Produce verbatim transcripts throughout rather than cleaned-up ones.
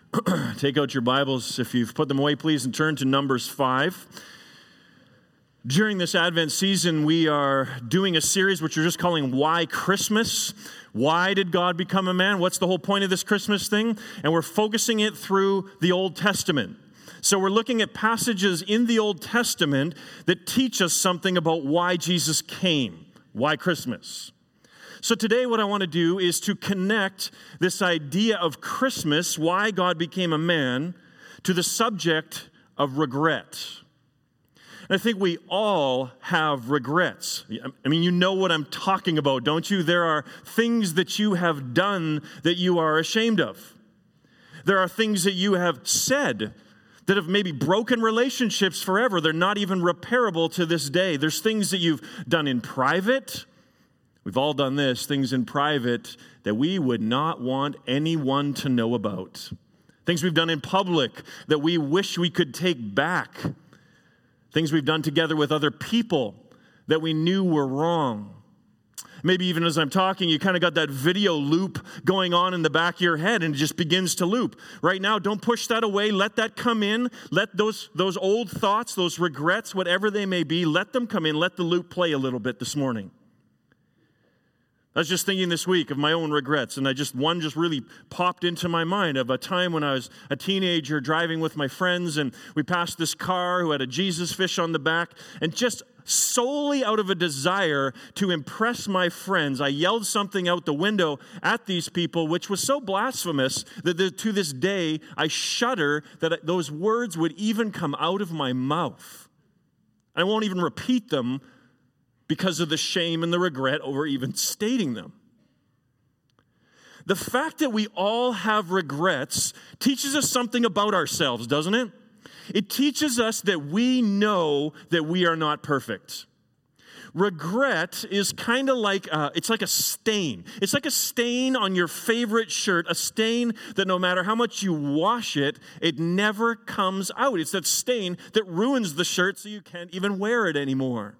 Take out your Bibles, if you've put them away, please, and turn to Numbers five. During this Advent season, we are doing a series which we're just calling Why Christmas? Why did God become a man? What's the whole point of this Christmas thing? And we're focusing it through the Old Testament. So we're looking at passages in the Old Testament that teach us something about why Jesus came. Why Christmas? So today what I want to do is to connect this idea of Christmas, why God became a man, to the subject of regret. And I think we all have regrets. I mean, you know what I'm talking about, don't you? There are things that you have done that you are ashamed of. There are things that you have said that have maybe broken relationships forever. They're not even repairable to this day. There's things that you've done in private. We've all done this, things in private that we would not want anyone to know about. Things we've done in public that we wish we could take back. Things we've done together with other people that we knew were wrong. Maybe even as I'm talking, you kind of got that video loop going on in the back of your head and it just begins to loop. Right now, don't push that away. Let that come in. Let those, those old thoughts, those regrets, whatever they may be, let them come in. Let the loop play a little bit this morning. I was just thinking this week of my own regrets, and I just one just really popped into my mind of a time when I was a teenager driving with my friends, and we passed this car who had a Jesus fish on the back, and just solely out of a desire to impress my friends, I yelled something out the window at these people, which was so blasphemous that to this day I shudder that those words would even come out of my mouth. I won't even repeat them because of the shame and the regret over even stating them. The fact that we all have regrets teaches us something about ourselves, doesn't it? It teaches us that we know that we are not perfect. Regret is kind of like, a, it's like a stain. It's like a stain on your favorite shirt, a stain that no matter how much you wash it, it never comes out. It's that stain that ruins the shirt so you can't even wear it anymore.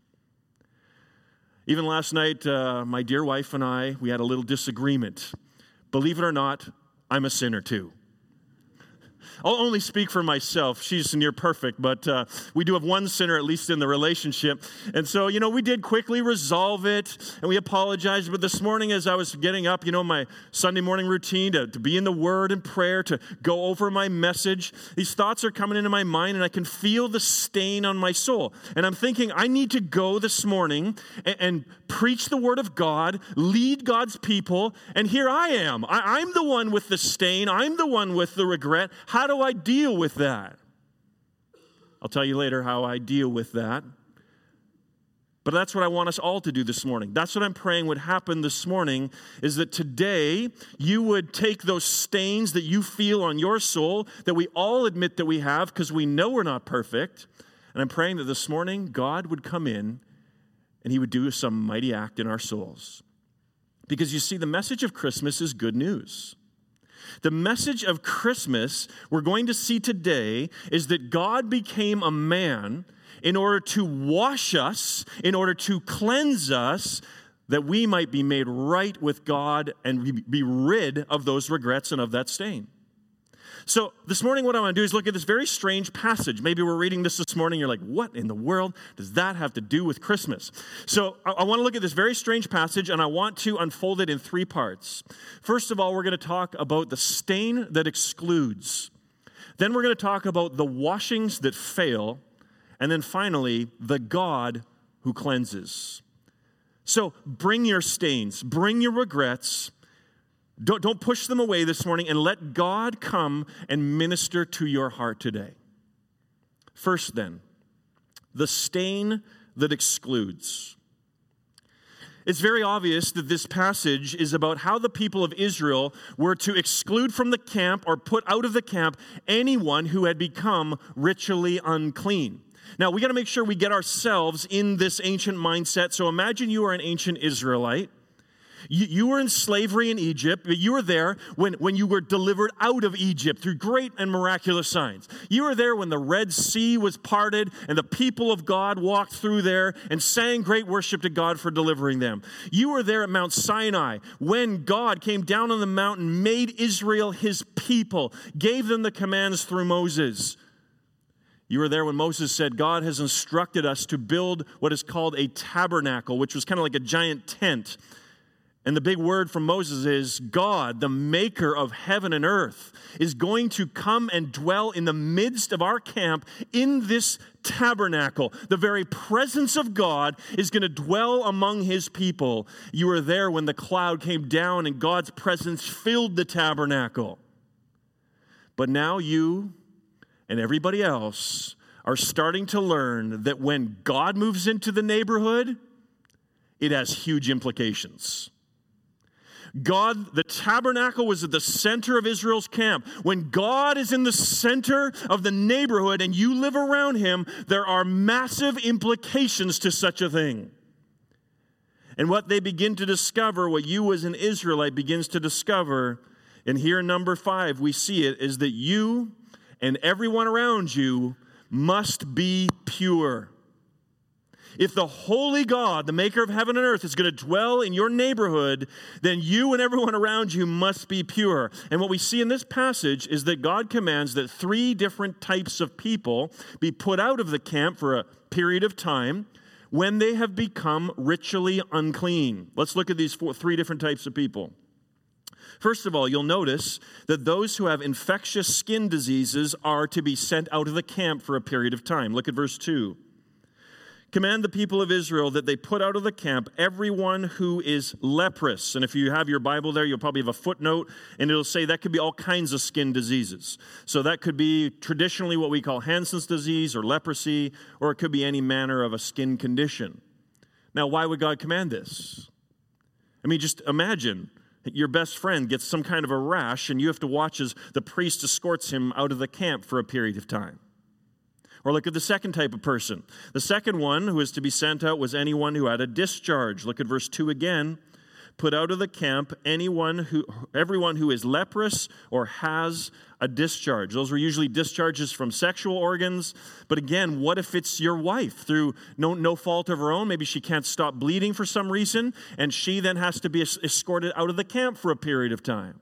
Even last night, uh, my dear wife and I, we had a little disagreement. Believe it or not, I'm a sinner too. I'll only speak for myself. She's near perfect, but uh, we do have one sinner, at least in the relationship. And so, you know, we did quickly resolve it, and we apologized. But this morning, as I was getting up, you know, my Sunday morning routine to, to be in the Word and prayer, to go over my message, these thoughts are coming into my mind, and I can feel the stain on my soul. And I'm thinking, I need to go this morning and, and preach the Word of God, lead God's people, and here I am. I, I'm the one with the stain. I'm the one with the regret. How do I deal with that? I'll tell you later how I deal with that. But that's what I want us all to do this morning. That's what I'm praying would happen this morning, is that today you would take those stains that you feel on your soul, that we all admit that we have because we know we're not perfect. And I'm praying that this morning God would come in and he would do some mighty act in our souls. Because you see, the message of Christmas is good news. The message of Christmas we're going to see today is that God became a man in order to wash us, in order to cleanse us, that we might be made right with God and be rid of those regrets and of that stain. So this morning what I want to do is look at this very strange passage. Maybe we're reading this this morning, you're like, what in the world does that have to do with Christmas? So I, I want to look at this very strange passage, and I want to unfold it in three parts. First of all, we're going to talk about the stain that excludes. Then we're going to talk about the washings that fail. And then finally, the God who cleanses. So bring your stains, bring your regrets. Don't, don't push them away this morning, and let God come and minister to your heart today. First then, the stain that excludes. It's very obvious that this passage is about how the people of Israel were to exclude from the camp or put out of the camp anyone who had become ritually unclean. Now, we got to make sure we get ourselves in this ancient mindset. So imagine you are an ancient Israelite. You, you were in slavery in Egypt, but you were there when, when you were delivered out of Egypt through great and miraculous signs. You were there when the Red Sea was parted and the people of God walked through there and sang great worship to God for delivering them. You were there at Mount Sinai when God came down on the mountain, made Israel his people, gave them the commands through Moses. You were there when Moses said, God has instructed us to build what is called a tabernacle, which was kind of like a giant tent. And the big word from Moses is God, the maker of heaven and earth, is going to come and dwell in the midst of our camp in this tabernacle. The very presence of God is going to dwell among his people. You were there when the cloud came down and God's presence filled the tabernacle. But now you and everybody else are starting to learn that when God moves into the neighborhood, it has huge implications. God, the tabernacle was at the center of Israel's camp. When God is in the center of the neighborhood and you live around him, there are massive implications to such a thing. And what they begin to discover, what you as an Israelite begins to discover, and here in number five we see it, is that you and everyone around you must be pure. If the holy God, the maker of heaven and earth, is going to dwell in your neighborhood, then you and everyone around you must be pure. And what we see in this passage is that God commands that three different types of people be put out of the camp for a period of time when they have become ritually unclean. Let's look at these four, three different types of people. First of all, you'll notice that those who have infectious skin diseases are to be sent out of the camp for a period of time. Look at verse two. Command the people of Israel that they put out of the camp everyone who is leprous. And if you have your Bible there, you'll probably have a footnote, and it'll say that could be all kinds of skin diseases. So that could be traditionally what we call Hansen's disease or leprosy, or it could be any manner of a skin condition. Now, why would God command this? I mean, just imagine your best friend gets some kind of a rash, and you have to watch as the priest escorts him out of the camp for a period of time. Or look at the second type of person. The second one who was to be sent out was anyone who had a discharge. Look at verse two again. Put out of the camp anyone who, everyone who is leprous or has a discharge. Those were usually discharges from sexual organs. But again, what if it's your wife through no, no fault of her own? Maybe she can't stop bleeding for some reason, and she then has to be escorted out of the camp for a period of time.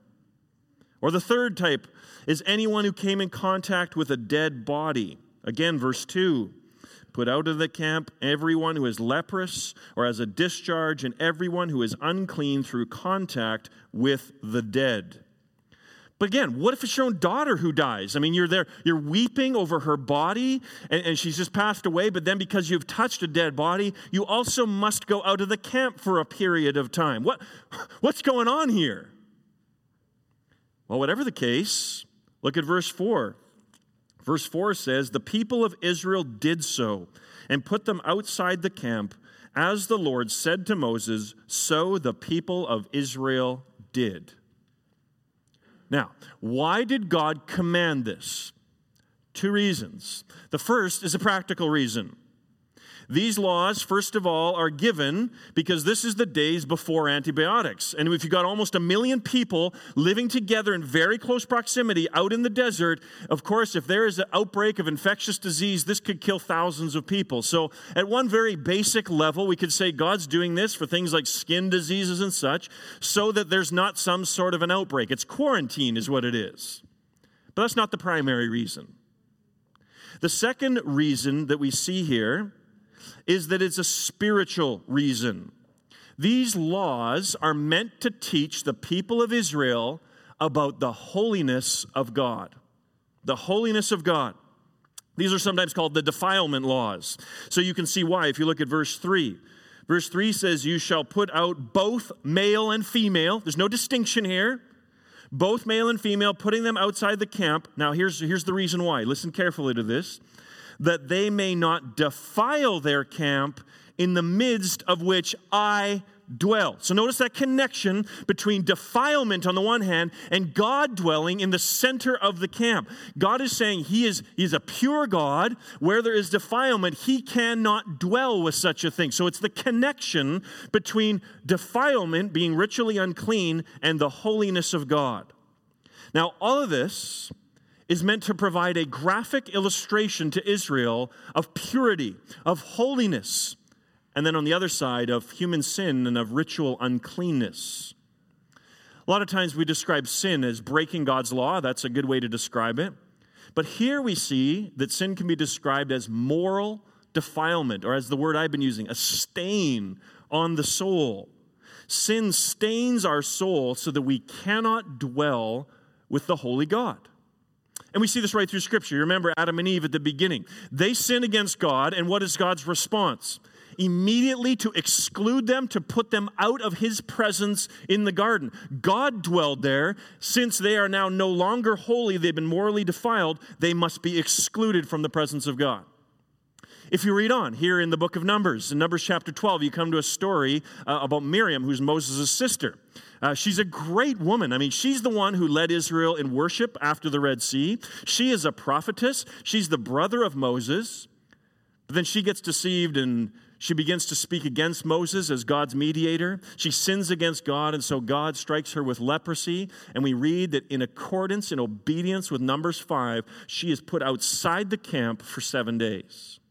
Or the third type is anyone who came in contact with a dead body. Again, verse two, put out of the camp everyone who is leprous or has a discharge and everyone who is unclean through contact with the dead. But again, what if it's your own daughter who dies? I mean, you're there, you're weeping over her body and, and she's just passed away, but then because you've touched a dead body, you also must go out of the camp for a period of time. What, what's going on here? Well, whatever the case, look at verse four. Verse four says, the people of Israel did so and put them outside the camp. As the Lord said to Moses, so the people of Israel did. Now, why did God command this? Two reasons. The first is a practical reason. These laws, first of all, are given because this is the days before antibiotics. And if you've got almost a million people living together in very close proximity out in the desert, of course, if there is an outbreak of infectious disease, this could kill thousands of people. So at one very basic level, we could say God's doing this for things like skin diseases and such so that there's not some sort of an outbreak. It's quarantine is what it is. But that's not the primary reason. The second reason that we see here is that it's a spiritual reason. These laws are meant to teach the people of Israel about the holiness of God. The holiness of God. These are sometimes called the defilement laws. So you can see why if you look at verse three. Verse three says, you shall put out both male and female. There's no distinction here. Both male and female, putting them outside the camp. Now here's, here's the reason why. Listen carefully to this. That they may not defile their camp in the midst of which I, dwell. So notice that connection between defilement on the one hand and God dwelling in the center of the camp. God is saying he is, he is a pure God. Where there is defilement, he cannot dwell with such a thing. So it's the connection between defilement, being ritually unclean, and the holiness of God. Now, all of this is meant to provide a graphic illustration to Israel of purity, of holiness, and then on the other side of human sin and of ritual uncleanness. A lot of times we describe sin as breaking God's law. That's a good way to describe it. But here we see that sin can be described as moral defilement, or as the word I've been using, a stain on the soul. Sin stains our soul so that we cannot dwell with the holy God. And we see this right through Scripture. You remember Adam and Eve at the beginning. They sin against God, and what is God's response? Immediately to exclude them, to put them out of his presence in the garden. God dwelled there. Since they are now no longer holy, they've been morally defiled, they must be excluded from the presence of God. If you read on, here in the book of Numbers, in Numbers chapter twelve, you come to a story uh, about Miriam, who's Moses' sister. Uh, she's a great woman. I mean, she's the one who led Israel in worship after the Red Sea. She is a prophetess. She's the brother of Moses. But then she gets deceived and she begins to speak against Moses as God's mediator. She sins against God, and so God strikes her with leprosy. And we read that in accordance, in obedience with Numbers five, she is put outside the camp for seven days.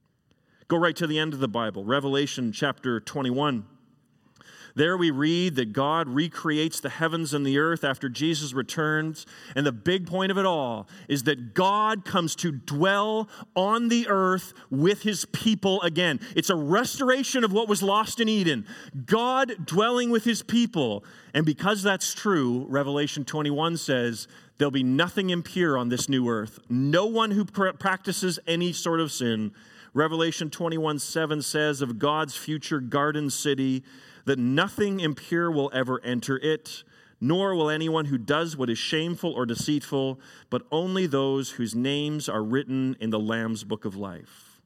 Go right to the end of the Bible, Revelation chapter twenty-one. There we read that God recreates the heavens and the earth after Jesus returns. And the big point of it all is that God comes to dwell on the earth with his people again. It's a restoration of what was lost in Eden. God dwelling with his people. And because that's true, Revelation twenty-one says, there'll be nothing impure on this new earth. No one who pr- practices any sort of sin. Revelation twenty-one seven says of God's future garden city that nothing impure will ever enter it, nor will anyone who does what is shameful or deceitful, but only those whose names are written in the Lamb's book of life.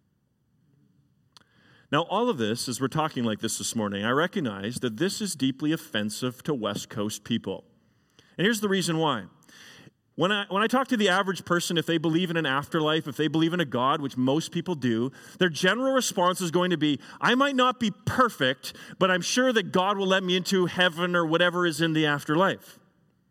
Now, all of this, as we're talking like this this morning, I recognize that this is deeply offensive to West Coast people. And here's the reason why. When I, when I talk to the average person, if they believe in an afterlife, if they believe in a God, which most people do, their general response is going to be, I might not be perfect, but I'm sure that God will let me into heaven or whatever is in the afterlife.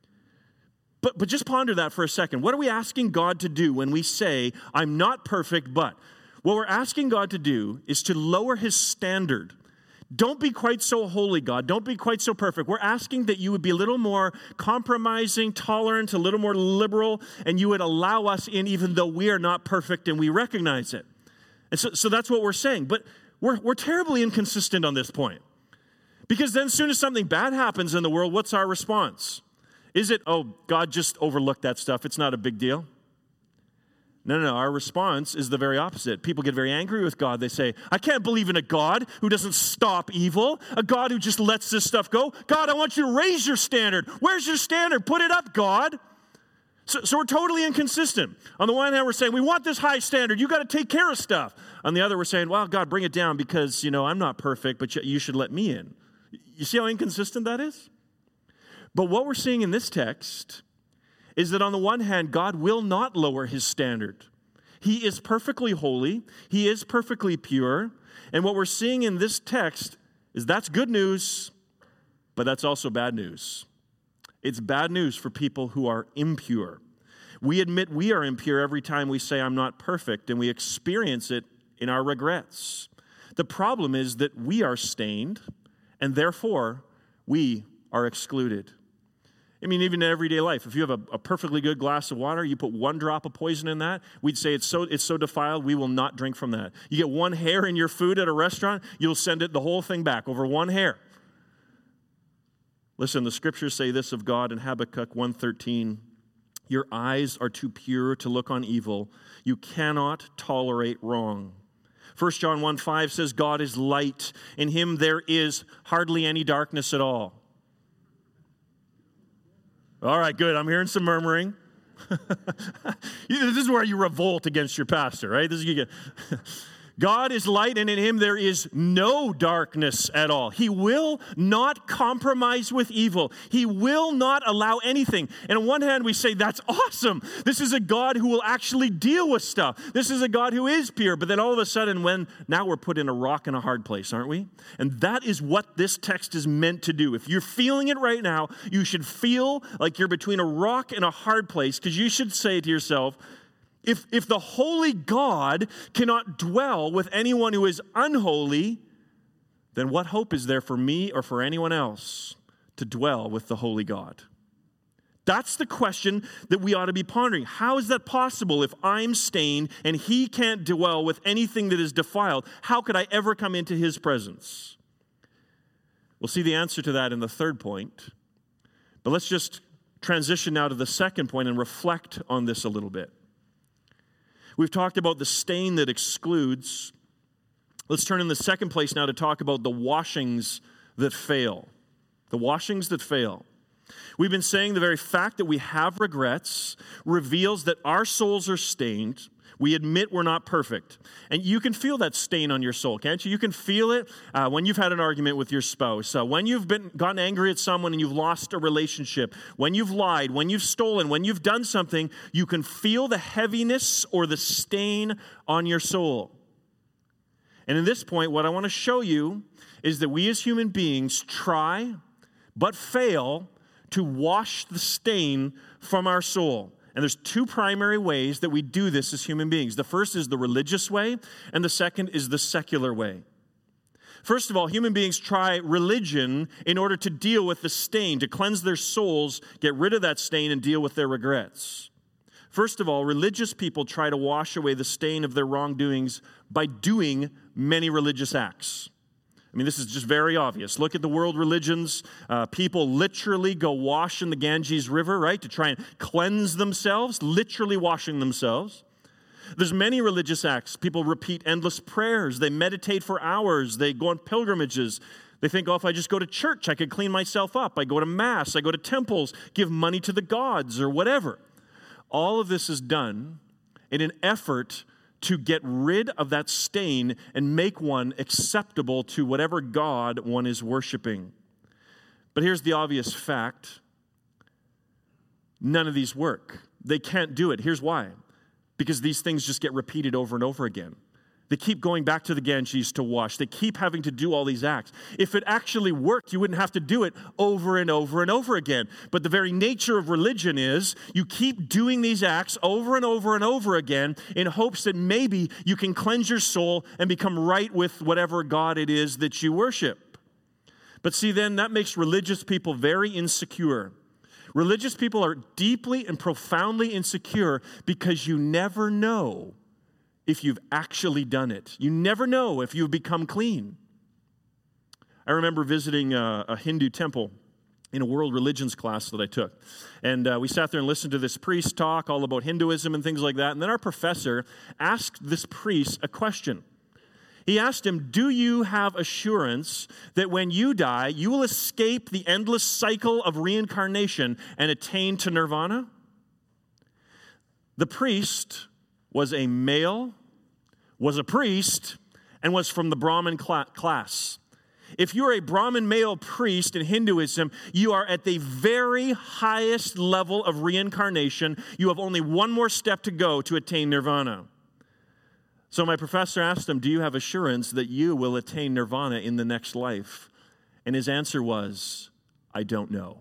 But, but just ponder that for a second. What are we asking God to do when we say, I'm not perfect, but? What we're asking God to do is to lower his standard. Don't be quite so holy, God. Don't be quite so perfect. We're asking that you would be a little more compromising, tolerant, a little more liberal, and you would allow us in even though we are not perfect and we recognize it. And so, so that's what we're saying. But we're, we're terribly inconsistent on this point. Because then as soon as something bad happens in the world, what's our response? Is it, oh, God just overlooked that stuff. It's not a big deal. No, no, no. Our response is the very opposite. People get very angry with God. They say, I can't believe in a God who doesn't stop evil, a God who just lets this stuff go. God, I want you to raise your standard. Where's your standard? Put it up, God. So, so we're totally inconsistent. On the one hand, we're saying, we want this high standard. You got to take care of stuff. On the other, we're saying, well, God, bring it down because, you know, I'm not perfect, but you should let me in. You see how inconsistent that is? But what we're seeing in this text is that on the one hand, God will not lower his standard. He is perfectly holy. He is perfectly pure. And what we're seeing in this text is that's good news, but that's also bad news. It's bad news for people who are impure. We admit we are impure every time we say, I'm not perfect, and we experience it in our regrets. The problem is that we are stained, and therefore we are excluded. I mean, even in everyday life, if you have a, a perfectly good glass of water, you put one drop of poison in that, we'd say it's so it's so defiled, we will not drink from that. You get one hair in your food at a restaurant, you'll send it the whole thing back over one hair. Listen, the scriptures say this of God in Habakkuk one thirteen, your eyes are too pure to look on evil. You cannot tolerate wrong. First John one five says God is light. In him there is hardly any darkness at all. All right, good. I'm hearing some murmuring. This is where you revolt against your pastor, right? This is you get. God is light, and in him there is no darkness at all. He will not compromise with evil. He will not allow anything. And on one hand, we say, that's awesome. This is a God who will actually deal with stuff. This is a God who is pure. But then all of a sudden, when now we're put in a rock and a hard place, aren't we? And that is what this text is meant to do. If you're feeling it right now, you should feel like you're between a rock and a hard place, because you should say to yourself, If, if the holy God cannot dwell with anyone who is unholy, then what hope is there for me or for anyone else to dwell with the holy God? That's the question that we ought to be pondering. How is that possible if I'm stained and he can't dwell with anything that is defiled? How could I ever come into his presence? We'll see the answer to that in the third point. But let's just transition now to the second point and reflect on this a little bit. We've talked about the stain that excludes. Let's turn in the second place now to talk about the washings that fail. The washings that fail. We've been saying the very fact that we have regrets reveals that our souls are stained. We admit we're not perfect. And you can feel that stain on your soul, can't you? You can feel it uh, when you've had an argument with your spouse, uh, when you've been gotten angry at someone and you've lost a relationship, when you've lied, when you've stolen, when you've done something, you can feel the heaviness or the stain on your soul. And in this point, what I want to show you is that we as human beings try but fail to wash the stain from our soul. And there's two primary ways that we do this as human beings. The first is the religious way, and the second is the secular way. First of all, human beings try religion in order to deal with the stain, to cleanse their souls, get rid of that stain, and deal with their regrets. First of all, religious people try to wash away the stain of their wrongdoings by doing many religious acts. I mean, this is just very obvious. Look at the world religions. Uh, people literally go wash in the Ganges River, right, to try and cleanse themselves, literally washing themselves. There's many religious acts. People repeat endless prayers. They meditate for hours. They go on pilgrimages. They think, oh, if I just go to church, I could clean myself up. I go to mass. I go to temples, give money to the gods or whatever. All of this is done in an effort to get rid of that stain and make one acceptable to whatever God one is worshiping. But here's the obvious fact. None of these work. They can't do it. Here's why. Because these things just get repeated over and over again. They keep going back to the Ganges to wash. They keep having to do all these acts. If it actually worked, you wouldn't have to do it over and over and over again. But the very nature of religion is you keep doing these acts over and over and over again in hopes that maybe you can cleanse your soul and become right with whatever God it is that you worship. But see, then that makes religious people very insecure. Religious people are deeply and profoundly insecure because you never know if you've actually done it. You never know if you've become clean. I remember visiting a, a Hindu temple in a world religions class that I took. And uh, we sat there and listened to this priest talk all about Hinduism and things like that. And then our professor asked this priest a question. He asked him, do you have assurance that when you die, you will escape the endless cycle of reincarnation and attain to nirvana? The priest was a male, was a priest, and was from the Brahmin cl- class. If you're a Brahmin male priest in Hinduism, you are at the very highest level of reincarnation. You have only one more step to go to attain nirvana. So my professor asked him, do you have assurance that you will attain nirvana in the next life? And his answer was, I don't know.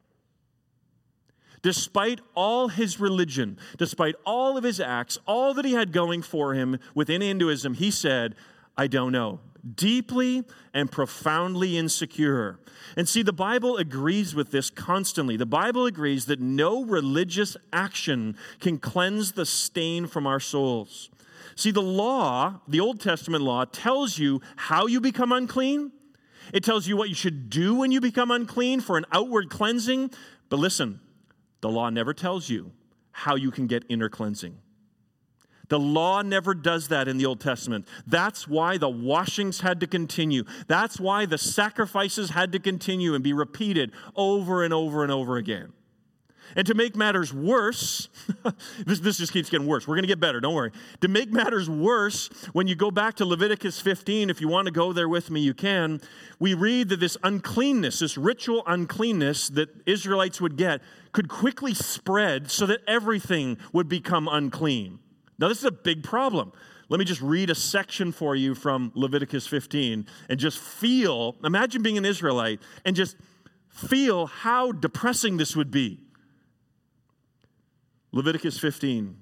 Despite all his religion, despite all of his acts, all that he had going for him within Hinduism, he said, I don't know. Deeply and profoundly insecure. And see, the Bible agrees with this constantly. The Bible agrees that no religious action can cleanse the stain from our souls. See, the law, the Old Testament law, tells you how you become unclean. It tells you what you should do when you become unclean for an outward cleansing. But listen, the law never tells you how you can get inner cleansing. The law never does that in the Old Testament. That's why the washings had to continue. That's why the sacrifices had to continue and be repeated over and over and over again. And to make matters worse, this, this just keeps getting worse. We're going to get better, don't worry. To make matters worse, when you go back to Leviticus fifteen, if you want to go there with me, you can. We read that this uncleanness, this ritual uncleanness that Israelites would get, could quickly spread so that everything would become unclean. Now, this is a big problem. Let me just read a section for you from Leviticus fifteen and just feel, imagine being an Israelite and just feel how depressing this would be. Leviticus fifteen.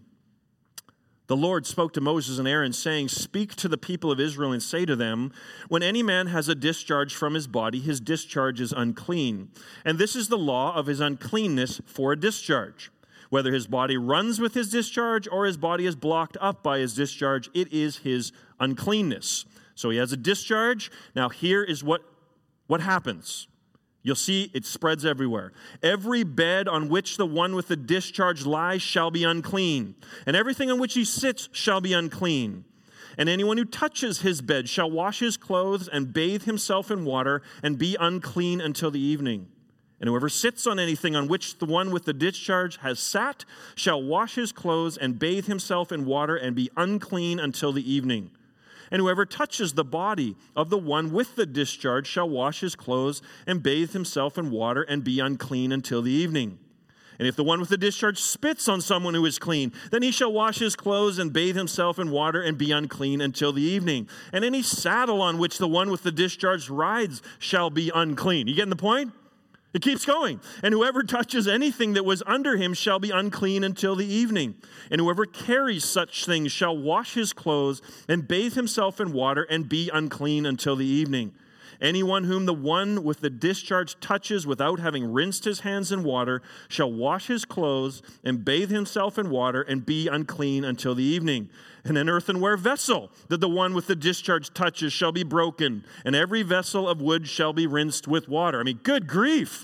The Lord spoke to Moses and Aaron, saying, "Speak to the people of Israel and say to them, when any man has a discharge from his body, his discharge is unclean. And this is the law of his uncleanness for a discharge. Whether his body runs with his discharge or his body is blocked up by his discharge, it is his uncleanness." So he has a discharge. Now here is what, what happens. You'll see it spreads everywhere. "Every bed on which the one with the discharge lies shall be unclean, and everything on which he sits shall be unclean. And anyone who touches his bed shall wash his clothes and bathe himself in water and be unclean until the evening. And whoever sits on anything on which the one with the discharge has sat shall wash his clothes and bathe himself in water and be unclean until the evening. And whoever touches the body of the one with the discharge shall wash his clothes and bathe himself in water and be unclean until the evening. And if the one with the discharge spits on someone who is clean, then he shall wash his clothes and bathe himself in water and be unclean until the evening. And any saddle on which the one with the discharge rides shall be unclean." You getting the point? It keeps going. "And whoever touches anything that was under him shall be unclean until the evening. And whoever carries such things shall wash his clothes and bathe himself in water and be unclean until the evening. Anyone whom the one with the discharge touches without having rinsed his hands in water shall wash his clothes and bathe himself in water and be unclean until the evening. And an earthenware vessel that the one with the discharge touches shall be broken, and every vessel of wood shall be rinsed with water." I mean, good grief.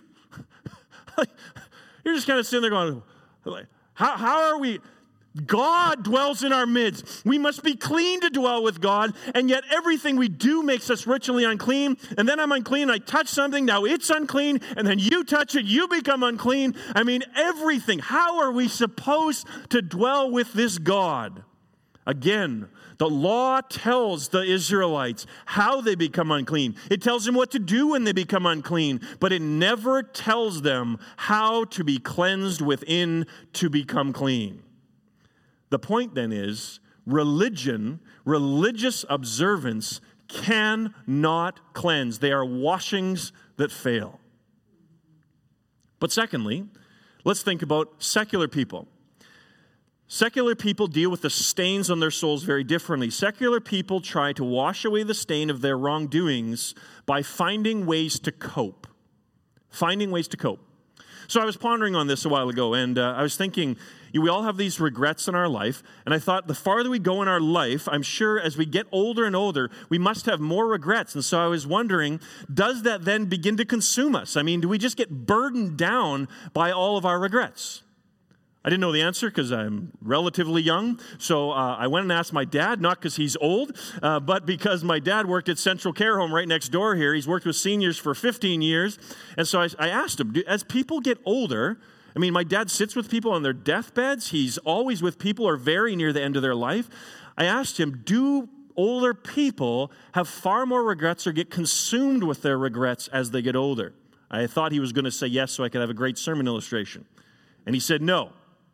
You're just kind of sitting there going, how, how are we? God dwells in our midst. We must be clean to dwell with God, and yet everything we do makes us ritually unclean. And then I'm unclean, I touch something, now it's unclean, and then you touch it, you become unclean. I mean, everything. How are we supposed to dwell with this God? Again, the law tells the Israelites how they become unclean. It tells them what to do when they become unclean, but it never tells them how to be cleansed within to become clean. The point then is, religion, religious observance cannot cleanse. They are washings that fail. But secondly, let's think about secular people. Secular people deal with the stains on their souls very differently. Secular people try to wash away the stain of their wrongdoings by finding ways to cope. Finding ways to cope. So I was pondering on this a while ago, and uh, I was thinking, we all have these regrets in our life, and I thought the farther we go in our life, I'm sure as we get older and older, we must have more regrets. And so I was wondering, does that then begin to consume us? I mean, do we just get burdened down by all of our regrets? I didn't know the answer because I'm relatively young, so uh, I went and asked my dad, not because he's old, uh, but because my dad worked at Central Care Home right next door here. He's worked with seniors for fifteen years, and so I, I asked him, do, as people get older, I mean, my dad sits with people on their deathbeds. He's always with people or very near the end of their life. I asked him, do older people have far more regrets or get consumed with their regrets as they get older? I thought he was going to say yes so I could have a great sermon illustration, and he said no.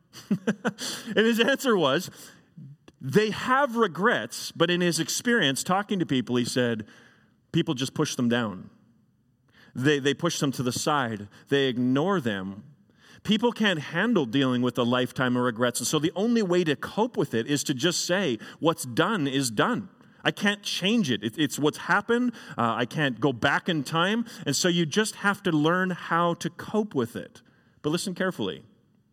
And his answer was, they have regrets, but in his experience talking to people, he said, people just push them down. They, they push them to the side. They ignore them. People can't handle dealing with a lifetime of regrets, and so the only way to cope with it is to just say, what's done is done. I can't change it. it it's what's happened. Uh, I can't go back in time, and so you just have to learn how to cope with it. But listen carefully.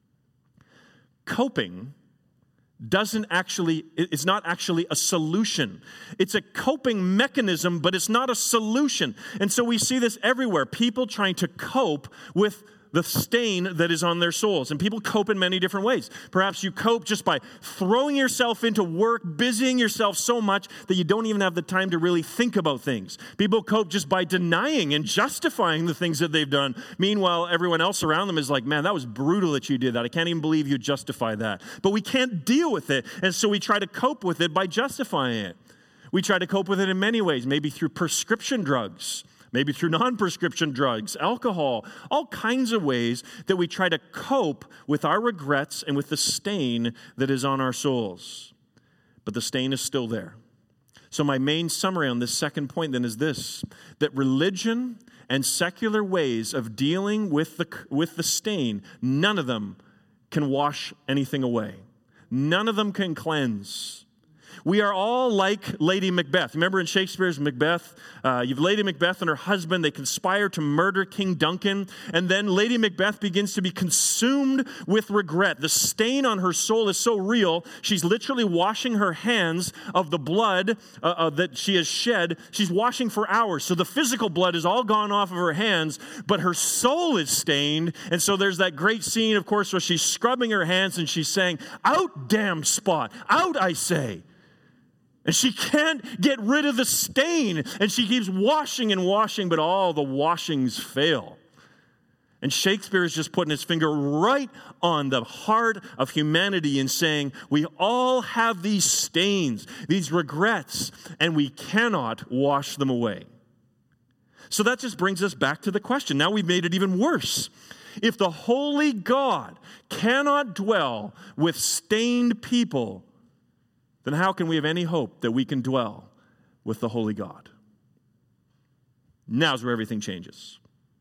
Coping doesn't actually, it's not actually a solution. It's a coping mechanism, but it's not a solution. And so we see this everywhere. People trying to cope with the stain that is on their souls. And people cope in many different ways. Perhaps you cope just by throwing yourself into work, busying yourself so much that you don't even have the time to really think about things. People cope just by denying and justifying the things that they've done. Meanwhile, everyone else around them is like, man, that was brutal that you did that. I can't even believe you justify that. But we can't deal with it, and so we try to cope with it by justifying it. We try to cope with it in many ways, maybe through prescription drugs, maybe through non-prescription drugs, alcohol, all kinds of ways that we try to cope with our regrets and with the stain that is on our souls. But the stain is still there. So my main summary on this second point then is this, that religion and secular ways of dealing with the, with the stain, none of them can wash anything away. None of them can cleanse. We are all like Lady Macbeth. Remember in Shakespeare's Macbeth, uh, you've Lady Macbeth and her husband, they conspire to murder King Duncan, and then Lady Macbeth begins to be consumed with regret. The stain on her soul is so real, she's literally washing her hands of the blood uh, uh, that she has shed. She's washing for hours, so the physical blood is all gone off of her hands, but her soul is stained, and so there's that great scene, of course, where she's scrubbing her hands and she's saying, "Out, damn spot! Out, I say!" And she can't get rid of the stain. And she keeps washing and washing, but all the washings fail. And Shakespeare is just putting his finger right on the heart of humanity and saying, we all have these stains, these regrets, and we cannot wash them away. So that just brings us back to the question. Now we've made it even worse. If the holy God cannot dwell with stained people, then how can we have any hope that we can dwell with the holy God? Now's where everything changes.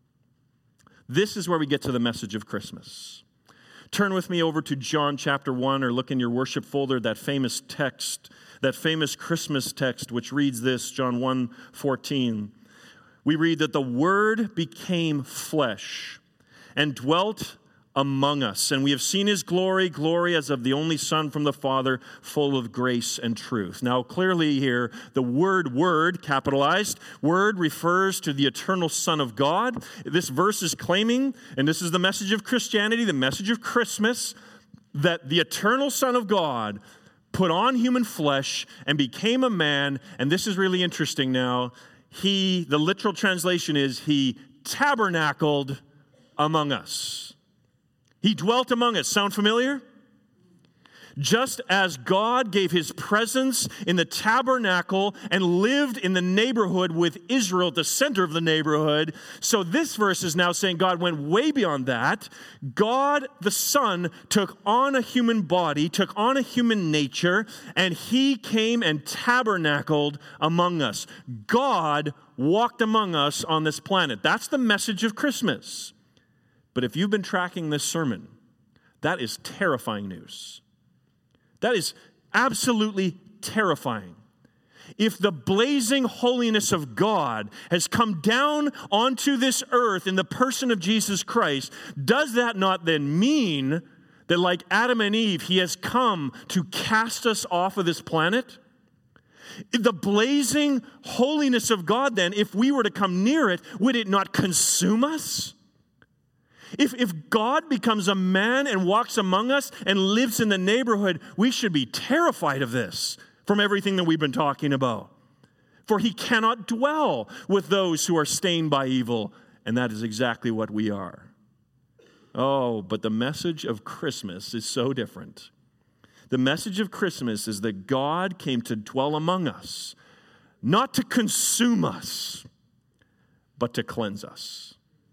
This is where we get to the message of Christmas. Turn with me over to John chapter one, or look in your worship folder, that famous text, that famous Christmas text, which reads this, John one fourteen. We read that the Word became flesh and dwelt among us, and we have seen his glory, glory as of the only Son from the Father, full of grace and truth. Now, clearly here, the word word, capitalized, word refers to the eternal Son of God. This verse is claiming, and this is the message of Christianity, the message of Christmas, that the eternal Son of God put on human flesh and became a man, and this is really interesting now. He, the literal translation is, he tabernacled among us. He dwelt among us. Sound familiar? Just as God gave his presence in the tabernacle and lived in the neighborhood with Israel at the center of the neighborhood, so this verse is now saying God went way beyond that. God, the Son, took on a human body, took on a human nature, and he came and tabernacled among us. God walked among us on this planet. That's the message of Christmas. But if you've been tracking this sermon, that is terrifying news. That is absolutely terrifying. If the blazing holiness of God has come down onto this earth in the person of Jesus Christ, does that not then mean that, like Adam and Eve, he has come to cast us off of this planet? The blazing holiness of God, then, if we were to come near it, would it not consume us? If, if God becomes a man and walks among us and lives in the neighborhood, we should be terrified of this from everything that we've been talking about. For he cannot dwell with those who are stained by evil, and that is exactly what we are. Oh, but the message of Christmas is so different. The message of Christmas is that God came to dwell among us, not to consume us, but to cleanse us.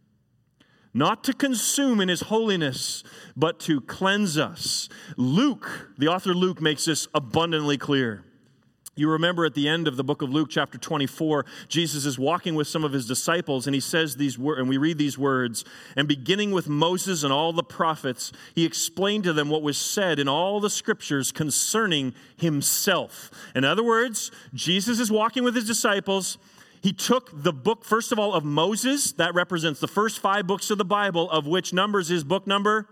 Not to consume in his holiness, but to cleanse us. Luke, the author Luke, makes this abundantly clear. You remember at the end of the book of Luke, chapter twenty-four, Jesus is walking with some of his disciples, and he says these words, and we read these words, and beginning with Moses and all the prophets, he explained to them what was said in all the scriptures concerning himself. In other words, Jesus is walking with his disciples. He took the book, first of all, of Moses. That represents the first five books of the Bible, of which Numbers is book number?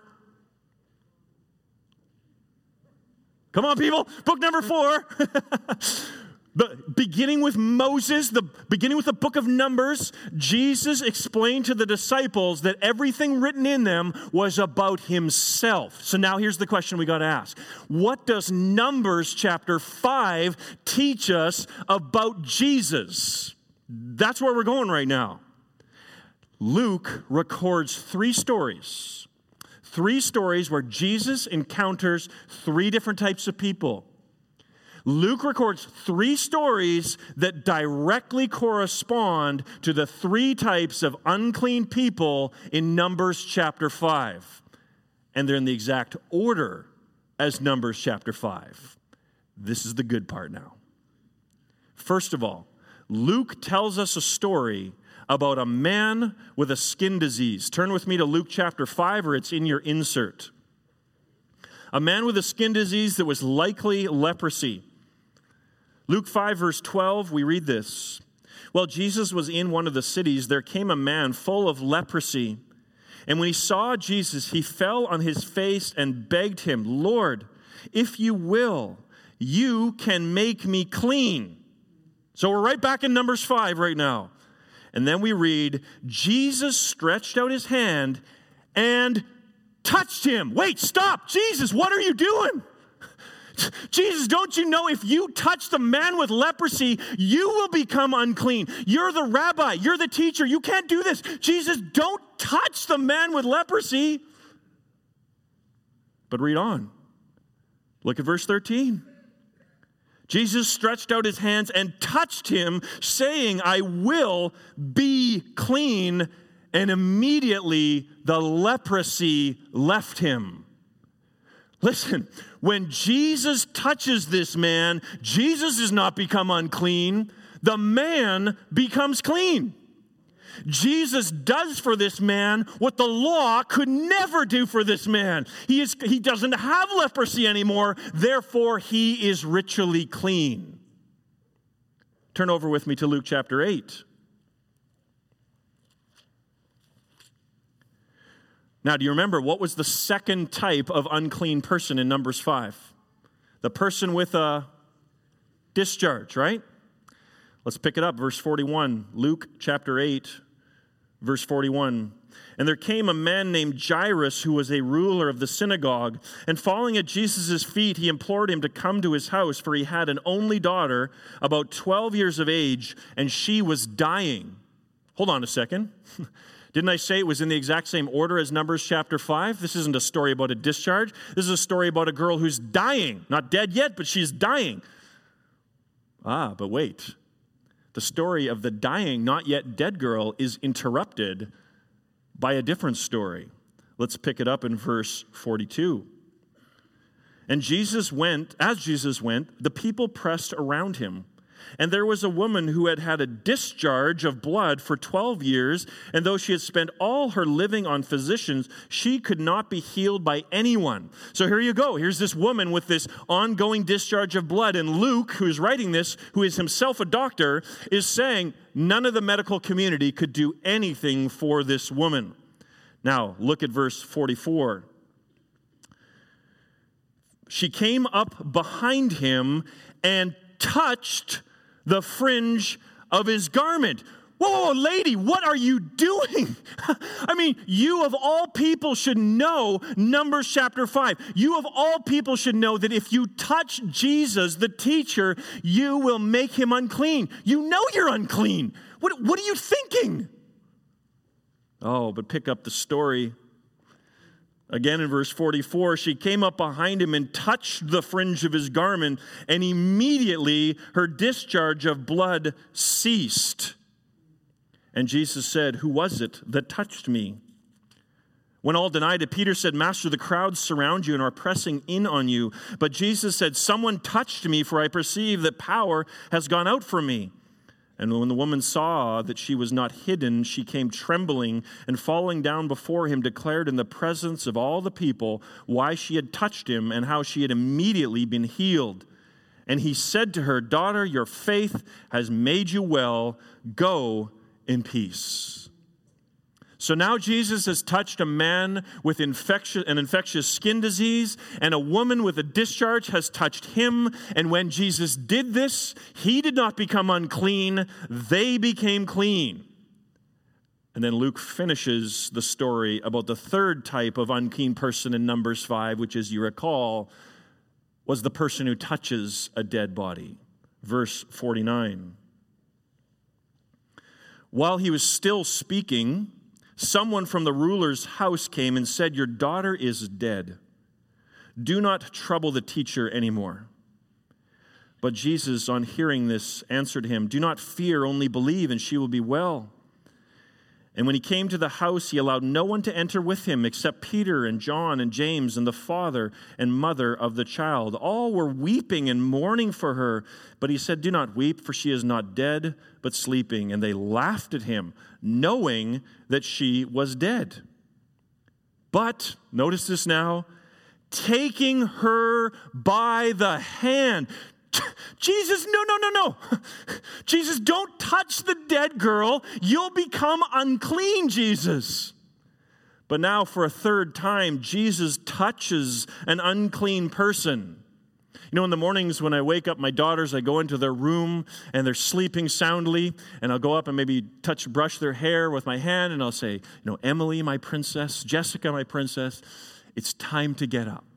Come on, people. Book number four. The, beginning with Moses, the beginning with the book of Numbers, Jesus explained to the disciples that everything written in them was about himself. So now here's the question we got to ask. What does Numbers chapter five teach us about Jesus? That's where we're going right now. Luke records three stories. Three stories where Jesus encounters three different types of people. Luke records three stories that directly correspond to the three types of unclean people in Numbers chapter five. And they're in the exact order as Numbers chapter five. This is the good part now. First of all, Luke tells us a story about a man with a skin disease. Turn with me to Luke chapter five, or it's in your insert. A man with a skin disease that was likely leprosy. Luke five, verse twelve, we read this. While Jesus was in one of the cities, there came a man full of leprosy. And when he saw Jesus, he fell on his face and begged him, Lord, if you will, you can make me clean. So we're right back in Numbers five right now. And then we read, Jesus stretched out his hand and touched him. Wait, stop. Jesus, what are you doing? Jesus, don't you know if you touch the man with leprosy, you will become unclean? You're the rabbi. You're the teacher. You can't do this. Jesus, don't touch the man with leprosy. But read on. Look at verse thirteen. Jesus stretched out his hands and touched him, saying, I will be clean. And immediately the leprosy left him. Listen, when Jesus touches this man, Jesus does not become unclean. The man becomes clean. Jesus does for this man what the law could never do for this man. He is, he doesn't have leprosy anymore, therefore he is ritually clean. Turn over with me to Luke chapter eight. Now, do you remember what was the second type of unclean person in Numbers five? The person with a discharge, right? Let's pick it up, verse forty-one. Luke chapter eight, verse forty-one. And there came a man named Jairus, who was a ruler of the synagogue, and falling at Jesus' feet, he implored him to come to his house, for he had an only daughter, about twelve years of age, and she was dying. Hold on a second. Didn't I say it was in the exact same order as Numbers chapter five? This isn't a story about a discharge. This is a story about a girl who's dying. Not dead yet, but she's dying. Ah, but wait. The story of the dying, not yet dead girl is interrupted by a different story. Let's pick it up in verse forty-two. And Jesus went, as Jesus went, the people pressed around him. And there was a woman who had had a discharge of blood for twelve years, and though she had spent all her living on physicians, she could not be healed by anyone. So here you go. Here's this woman with this ongoing discharge of blood, and Luke, who's writing this, who is himself a doctor, is saying none of the medical community could do anything for this woman. Now, look at verse forty-four. She came up behind him and touched the fringe of his garment. Whoa, lady, what are you doing? I mean, you of all people should know Numbers chapter five. You of all people should know that if you touch Jesus, the teacher, you will make him unclean. You know you're unclean. What, what are you thinking? Oh, but pick up the story. Again in verse forty-four, she came up behind him and touched the fringe of his garment, and immediately her discharge of blood ceased. And Jesus said, who was it that touched me? When all denied it, Peter said, Master, the crowds surround you and are pressing in on you. But Jesus said, someone touched me, for I perceive that power has gone out from me. And when the woman saw that she was not hidden, she came trembling and falling down before him, declared in the presence of all the people why she had touched him and how she had immediately been healed. And he said to her, daughter, your faith has made you well. Go in peace. So now Jesus has touched a man with infectious, an infectious skin disease, and a woman with a discharge has touched him. And when Jesus did this, he did not become unclean, they became clean. And then Luke finishes the story about the third type of unclean person in Numbers five, which, as you recall, was the person who touches a dead body. Verse forty-nine. While he was still speaking, someone from the ruler's house came and said, "Your daughter is dead. Do not trouble the teacher anymore." But Jesus, on hearing this, answered him, "Do not fear, only believe, and she will be well." And when he came to the house, he allowed no one to enter with him except Peter and John and James and the father and mother of the child. All were weeping and mourning for her. But he said, "Do not weep, for she is not dead, but sleeping." And they laughed at him, knowing that she was dead. But, notice this now, taking her by the hand. Jesus, no, no, no, no. Jesus, don't touch the dead girl. You'll become unclean, Jesus. But now for a third time, Jesus touches an unclean person. You know, in the mornings when I wake up my daughters, I go into their room and they're sleeping soundly, and I'll go up and maybe touch, brush their hair with my hand, and I'll say, you know, "Emily, my princess, Jessica, my princess, it's time to get up."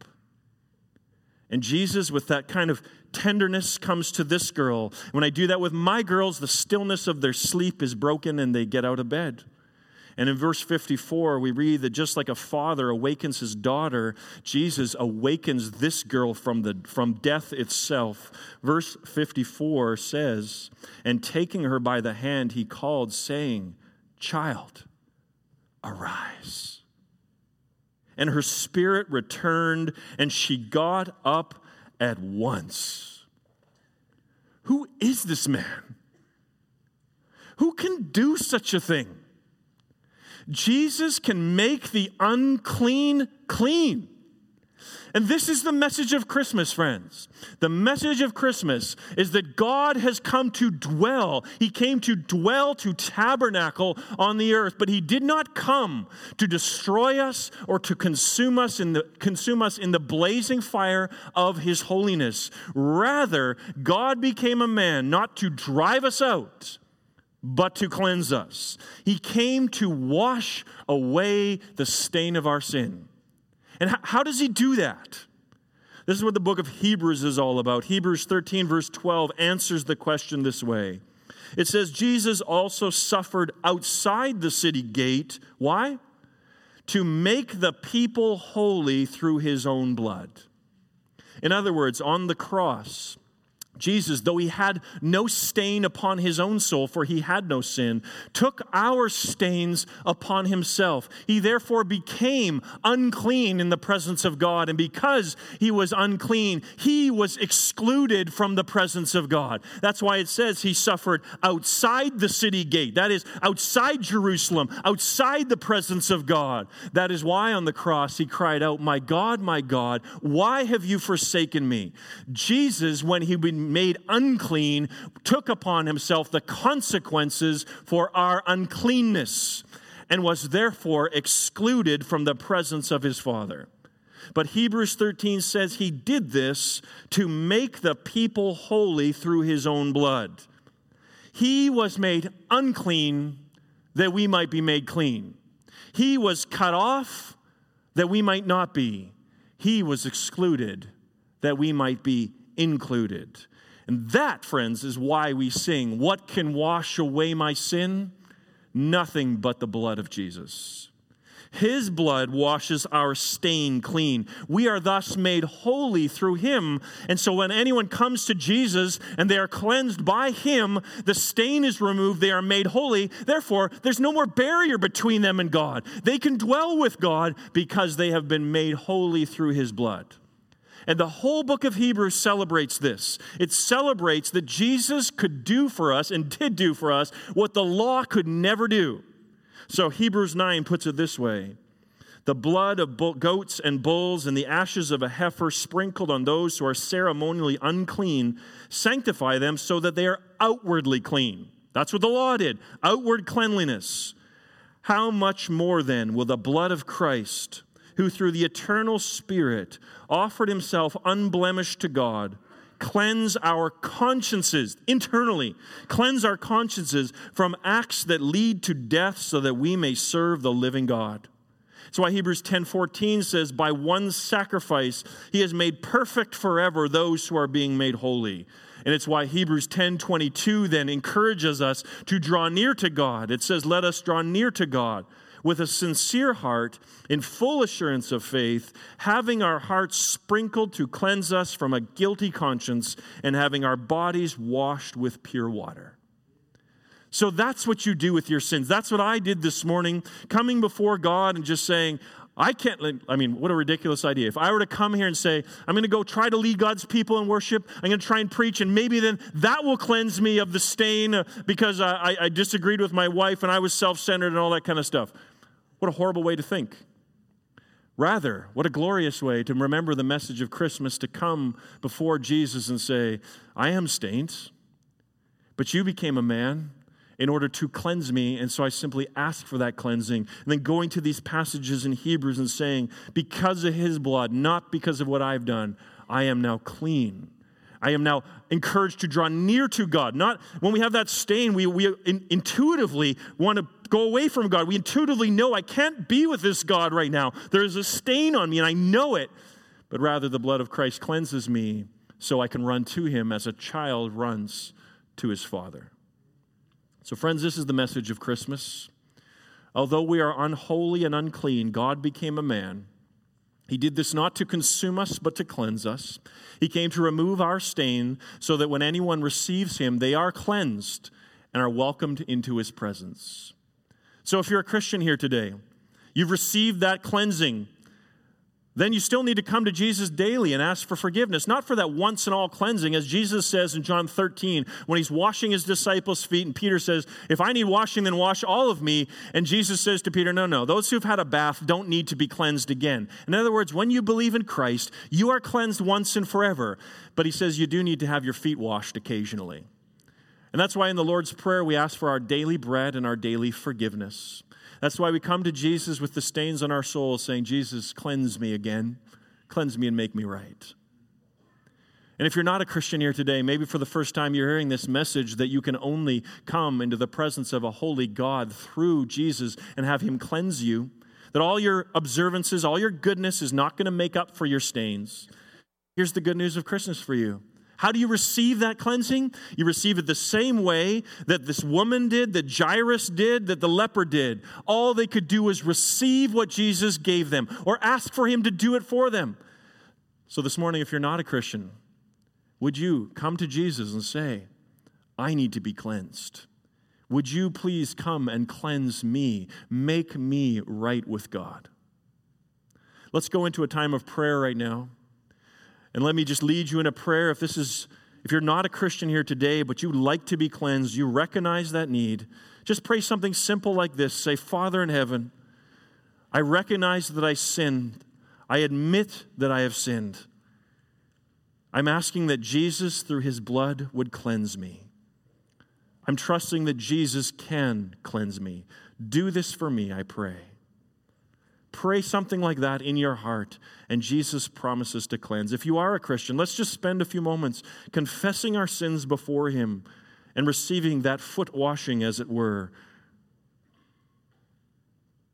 And Jesus, with that kind of tenderness, comes to this girl. When I do that with my girls, the stillness of their sleep is broken and they get out of bed. And in verse fifty-four, we read that just like a father awakens his daughter, Jesus awakens this girl from, the, from death itself. Verse fifty-four says, "And taking her by the hand, he called, saying, 'Child, arise.' And her spirit returned, and she got up at once." Who is this man? Who can do such a thing? Jesus can make the unclean clean. And this is the message of Christmas, friends. The message of Christmas is that God has come to dwell. He came to dwell, to tabernacle on the earth, but he did not come to destroy us or to consume us in the, consume us in the blazing fire of his holiness. Rather, God became a man not to drive us out, but to cleanse us. He came to wash away the stain of our sin. And how does he do that? This is what the book of Hebrews is all about. Hebrews thirteen, verse twelve, answers the question this way. It says, Jesus also suffered outside the city gate. Why? To make the people holy through his own blood. In other words, on the cross, Jesus, though he had no stain upon his own soul, for he had no sin, took our stains upon himself. He therefore became unclean in the presence of God. And because he was unclean, he was excluded from the presence of God. That's why it says he suffered outside the city gate. That is, outside Jerusalem, outside the presence of God. That is why on the cross he cried out, "My God, my God, why have you forsaken me?" Jesus, when he been made unclean, took upon himself the consequences for our uncleanness and was therefore excluded from the presence of his Father. But Hebrews thirteen says he did this to make the people holy through his own blood. He was made unclean that we might be made clean. He was cut off that we might not be. He was excluded that we might be included. And that, friends, is why we sing, "What can wash away my sin? Nothing but the blood of Jesus." His blood washes our stain clean. We are thus made holy through him. And so when anyone comes to Jesus and they are cleansed by him, the stain is removed, they are made holy. Therefore, there's no more barrier between them and God. They can dwell with God because they have been made holy through his blood. And the whole book of Hebrews celebrates this. It celebrates that Jesus could do for us and did do for us what the law could never do. So Hebrews nine puts it this way. The blood of goats and bulls and the ashes of a heifer sprinkled on those who are ceremonially unclean sanctify them so that they are outwardly clean. That's what the law did, outward cleanliness. How much more then will the blood of Christ, who through the eternal Spirit offered himself unblemished to God, cleanse our consciences internally, cleanse our consciences from acts that lead to death so that we may serve the living God. That's why Hebrews ten fourteen says, by one sacrifice he has made perfect forever those who are being made holy. And it's why Hebrews ten twenty-two then encourages us to draw near to God. It says, let us draw near to God with a sincere heart, in full assurance of faith, having our hearts sprinkled to cleanse us from a guilty conscience, and having our bodies washed with pure water. So that's what you do with your sins. That's what I did this morning, coming before God and just saying, I can't, I mean, what a ridiculous idea. If I were to come here and say, I'm going to go try to lead God's people in worship, I'm going to try and preach, and maybe then that will cleanse me of the stain because I, I disagreed with my wife and I was self-centered and all that kind of stuff. What a horrible way to think. Rather, what a glorious way to remember the message of Christmas, to come before Jesus and say, I am stained, but you became a man in order to cleanse me, and so I simply ask for that cleansing. And then going to these passages in Hebrews and saying, because of his blood, not because of what I've done, I am now clean. I am now encouraged to draw near to God. Not when we have that stain, we, we in, intuitively want to go away from God. We intuitively know I can't be with this God right now. There is a stain on me and I know it. But rather the blood of Christ cleanses me so I can run to him as a child runs to his father. So friends, this is the message of Christmas. Although we are unholy and unclean, God became a man. He did this not to consume us, but to cleanse us. He came to remove our stain so that when anyone receives him, they are cleansed and are welcomed into his presence. So if you're a Christian here today, you've received that cleansing, then you still need to come to Jesus daily and ask for forgiveness, not for that once and all cleansing, as Jesus says in John thirteen, when he's washing his disciples' feet, and Peter says, if I need washing, then wash all of me. And Jesus says to Peter, no, no, those who've had a bath don't need to be cleansed again. In other words, when you believe in Christ, you are cleansed once and forever. But he says you do need to have your feet washed occasionally. And that's why in the Lord's Prayer, we ask for our daily bread and our daily forgiveness. That's why we come to Jesus with the stains on our souls, saying, Jesus, cleanse me again. Cleanse me and make me right. And if you're not a Christian here today, maybe for the first time you're hearing this message that you can only come into the presence of a holy God through Jesus and have him cleanse you, that all your observances, all your goodness is not going to make up for your stains. Here's the good news of Christmas for you. How do you receive that cleansing? You receive it the same way that this woman did, that Jairus did, that the leper did. All they could do was receive what Jesus gave them or ask for him to do it for them. So this morning, if you're not a Christian, would you come to Jesus and say, I need to be cleansed. Would you please come and cleanse me, make me right with God? Let's go into a time of prayer right now. And let me just lead you in a prayer. If this is, if you're not a Christian here today, but you like to be cleansed, you recognize that need, just pray something simple like this. Say, Father in heaven, I recognize that I sinned. I admit that I have sinned. I'm asking that Jesus, through his blood, would cleanse me. I'm trusting that Jesus can cleanse me. Do this for me, I pray. Pray something like that in your heart, and Jesus promises to cleanse. If you are a Christian, let's just spend a few moments confessing our sins before him and receiving that foot washing, as it were,